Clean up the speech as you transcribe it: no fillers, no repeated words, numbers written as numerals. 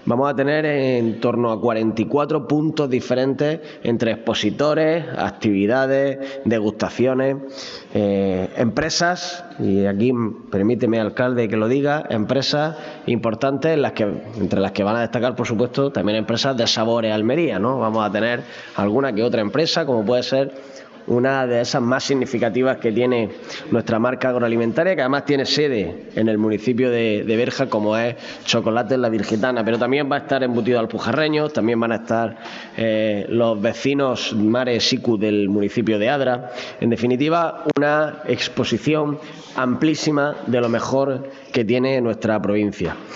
Vamos a tener en torno a 44 puntos diferentes entre expositores, actividades, degustaciones, empresas, y aquí permíteme, alcalde, que lo diga, empresas importantes entre las que van a destacar, por supuesto, también empresas de Sabores Almería, ¿no? Vamos a tener alguna que otra empresa, como puede ser una de esas más significativas que tiene nuestra marca agroalimentaria, que además tiene sede en el municipio de Berja, como es Chocolates La Virgitana, pero también va a estar embutido alpujarreños, también van a estar los vecinos Mare Sicu del municipio de Adra. En definitiva, una exposición amplísima de lo mejor que tiene nuestra provincia.